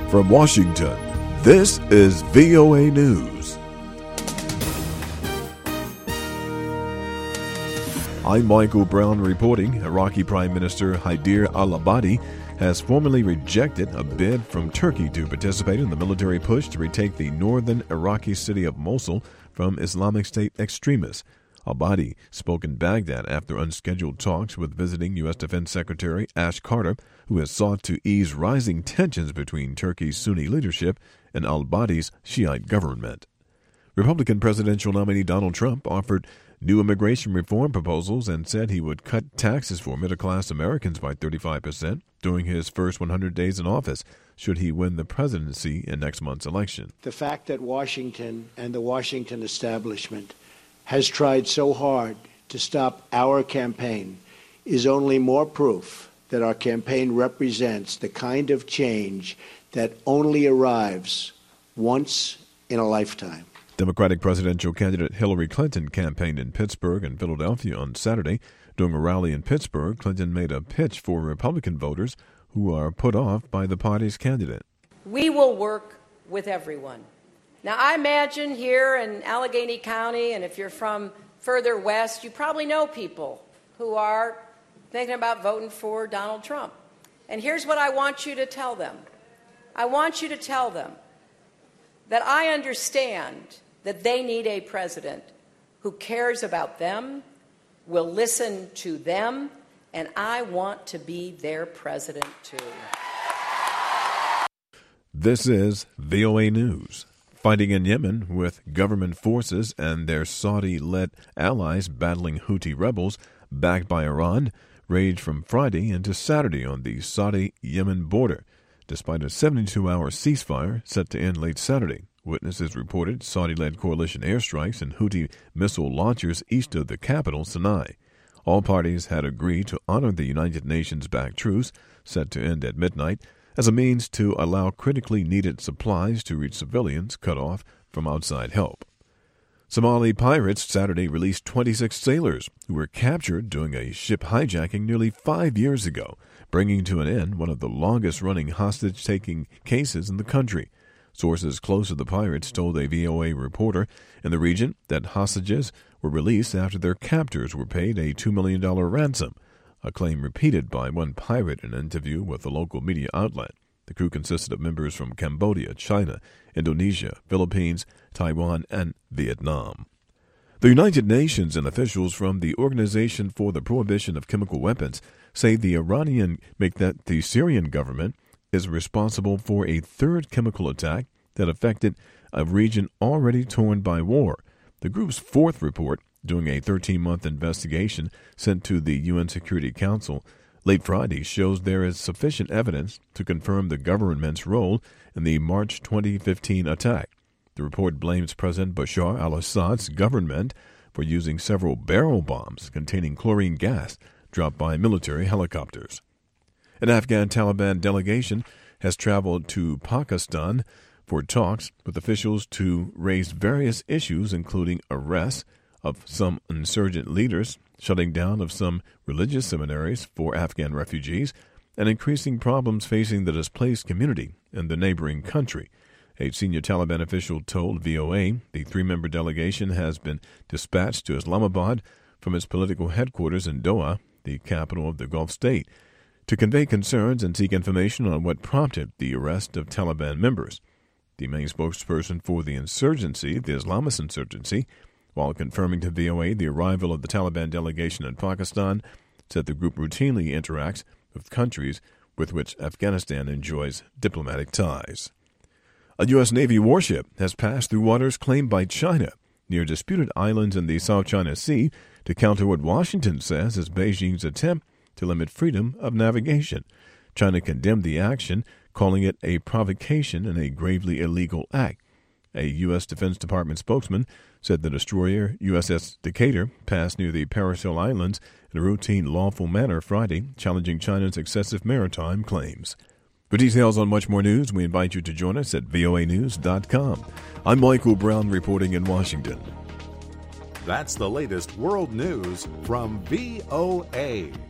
From Washington, this is VOA News. I'm Michael Brown reporting. Iraqi Prime Minister Haider al-Abadi has formally rejected a bid from Turkey to participate in the military push to retake the northern Iraqi city of Mosul from Islamic State extremists. Abadi spoke in Baghdad after unscheduled talks with visiting U.S. Defense Secretary Ash Carter, who has sought to ease rising tensions between Turkey's Sunni leadership and al-Abadi's Shiite government. Republican presidential nominee Donald Trump offered new immigration reform proposals and said he would cut taxes for middle-class Americans by 35% during his first 100 days in office, should he win the presidency in next month's election. The fact that Washington and the Washington establishment has tried so hard to stop our campaign is only more proof that our campaign represents the kind of change that only arrives once in a lifetime. Democratic presidential candidate Hillary Clinton campaigned in Pittsburgh and Philadelphia on Saturday. During a rally in Pittsburgh, Clinton made a pitch for Republican voters who are put off by the party's candidate. We will work with everyone. Now, I imagine here in Allegheny County, and if you're from further west, you probably know people who are thinking about voting for Donald Trump. And here's what I want you to tell them. I want you to tell them that I understand that they need a president who cares about them, will listen to them, and I want to be their president too. This is VOA News. Fighting in Yemen, with government forces and their Saudi-led allies battling Houthi rebels backed by Iran, raged from Friday into Saturday on the Saudi-Yemen border, despite a 72-hour ceasefire set to end late Saturday. Witnesses reported Saudi-led coalition airstrikes and Houthi missile launchers east of the capital, Sana'a. All parties had agreed to honor the United Nations-backed truce, set to end at midnight, as a means to allow critically needed supplies to reach civilians cut off from outside help. Somali pirates Saturday released 26 sailors who were captured during a ship hijacking nearly 5 years ago, bringing to an end one of the longest-running hostage-taking cases in the country. Sources close to the pirates told a VOA reporter in the region that hostages were released after their captors were paid a $2 million ransom, a claim repeated by one pirate in an interview with a local media outlet. The crew consisted of members from Cambodia, China, Indonesia, Philippines, Taiwan, and Vietnam. The United Nations and officials from the Organization for the Prohibition of Chemical Weapons say the Syrian government is responsible for a third chemical attack that affected a region already torn by war. The group's fourth report, doing a 13-month investigation sent to the UN Security Council late Friday, shows there is sufficient evidence to confirm the government's role in the March 2015 attack. The report blames President Bashar al-Assad's government for using several barrel bombs containing chlorine gas dropped by military helicopters. An Afghan Taliban delegation has traveled to Pakistan for talks with officials to raise various issues, including arrests of some insurgent leaders, shutting down of some religious seminaries for Afghan refugees, and increasing problems facing the displaced community in the neighboring country. A senior Taliban official told VOA the three-member delegation has been dispatched to Islamabad from its political headquarters in Doha, the capital of the Gulf state, to convey concerns and seek information on what prompted the arrest of Taliban members. The main spokesperson for the Islamist insurgency, while confirming to VOA the arrival of the Taliban delegation in Pakistan, said the group routinely interacts with countries with which Afghanistan enjoys diplomatic ties. A U.S. Navy warship has passed through waters claimed by China near disputed islands in the South China Sea to counter what Washington says is Beijing's attempt to limit freedom of navigation. China condemned the action, calling it a provocation and a gravely illegal act. A U.S. Defense Department spokesman said the destroyer USS Decatur passed near the Paracel Islands in a routine lawful manner Friday, challenging China's excessive maritime claims. For details on much more news, we invite you to join us at voanews.com. I'm Michael Brown reporting in Washington. That's the latest world news from VOA.